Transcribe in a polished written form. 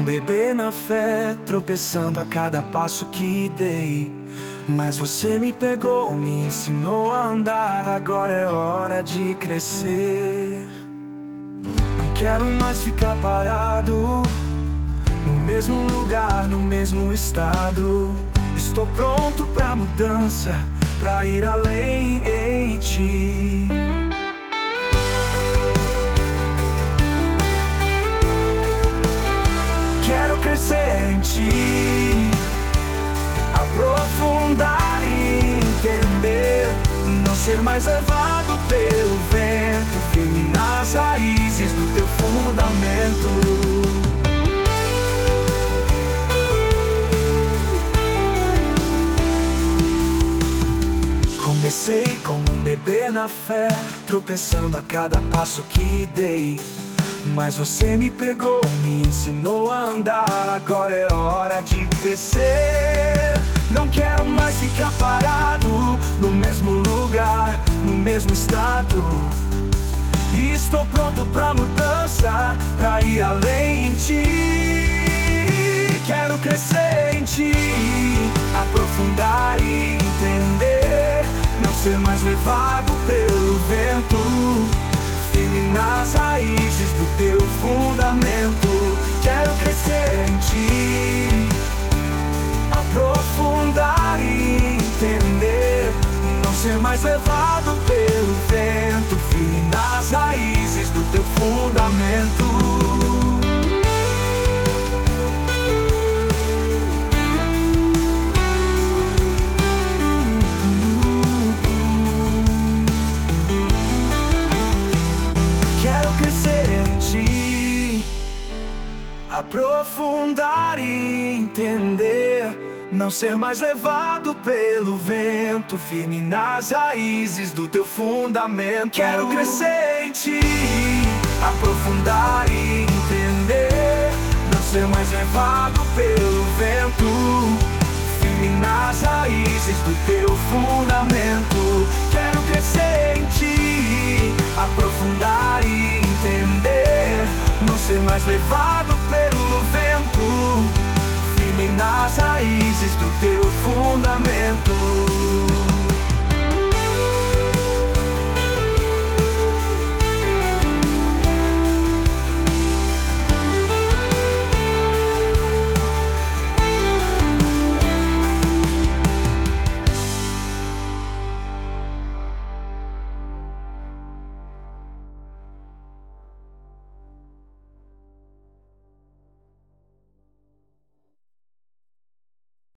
bebê na fé, tropeçando a cada passo que dei. Mas você me pegou, me ensinou a andar. Agora é hora de crescer. Não quero mais ficar parado no mesmo lugar, no mesmo estado. Estou pronto pra mudança, pra ir além em ti. Quero crescer em ti, aprofundar e entender. Não ser mais levado pelo vento, firme nas raízes do teu fundamento. Comecei como um bebê na fé, tropeçando a cada passo que dei. Mas você me pegou, me ensinou a andar. Agora é hora de crescer. Não quero mais ficar parado no mesmo lugar, no mesmo estado. E estou pronto pra mudança, pra ir além em ti. Quero crescer em ti, aprofundar e entender. Não ser mais levado pelo vento, firme nas raízes do teu fundamento. Quero crescer em ti, aprofundar e entender. Não ser mais levado pelo vento, firme nas raízes do teu fundamento. Aprofundar e entender. Não ser mais levado pelo vento, firme nas raízes do teu fundamento. Quero crescer em ti, aprofundar e entender. Não ser mais levado pelo vento, firme nas raízes do teu fundamento. Quero crescer em ti, aprofundar e entender. Não ser mais levado